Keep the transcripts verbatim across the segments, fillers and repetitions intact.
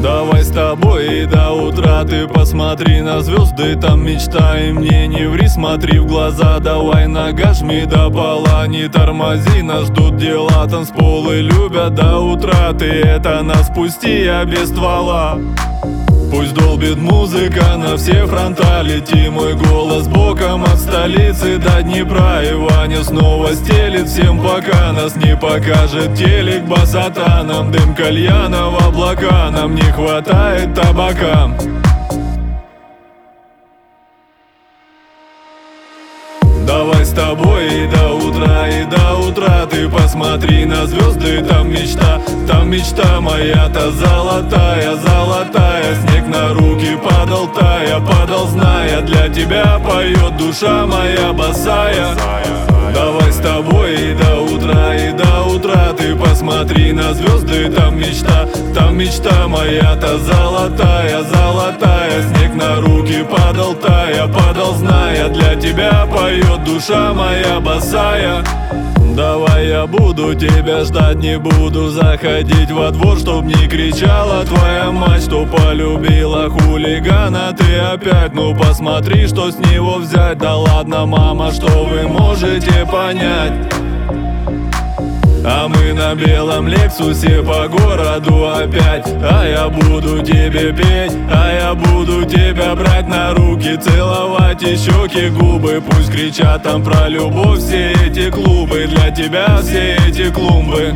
Давай с тобой и до утра, ты посмотри на звезды, там мечтай, мне не ври, смотри в глаза. Давай нога жми до пола, не тормози, нас ждут дела. Танцполы любят до утра, ты это нас пусти, я без ствола. Пусть долбит музыка на все фронта, лети мой голос боком от столицы до Днепра. И Ваня снова стелит всем, пока нас не покажет телек. Басота, нам дым кальяна в облака, нам не хватает табака. Давай с тобой и до утра, и до утра, ты посмотри на звезды, там мечта, там мечта моя-то золотая, золотая. Снег на руки падал, тая, падал, зная, для тебя поет душа моя босая. Давай с тобой и до утра, и до утра, ты посмотри на звезды, там мечта, там мечта моя-то золотая, золотая. Снег на руки падал, тая, падал, зная, для тебя поет душа моя босая. Давай я буду тебя ждать, не буду заходить во двор, чтоб не кричала твоя мать, что полюбила хулигана ты опять. Ну посмотри, что с него взять, да ладно, мама, что вы можете понять? А мы на белом Лексусе по городу опять. А я буду тебе петь, а я буду тебя брать на руки, целовать и щеки, губы. Пусть кричат там про любовь все эти клубы, для тебя все эти клумбы.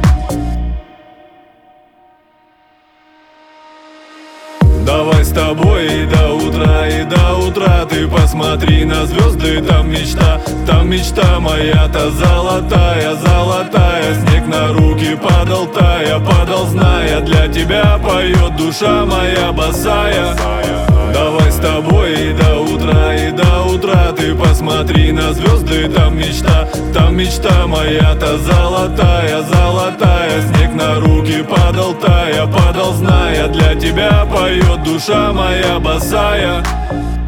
Давай с тобой и до утра, и до утра, ты посмотри на звезды, там мечта, там мечта моя-то золотая, золотая. Снег на руки падал, тая, падал, зная, для тебя поет душа моя босая. Давай с тобой и до утра, и до утра, ты посмотри на звезды, там мечта, там мечта моя-то золотая, золотая. Снег на руки падал, тая, падал, зная, для тебя поет душа моя босая.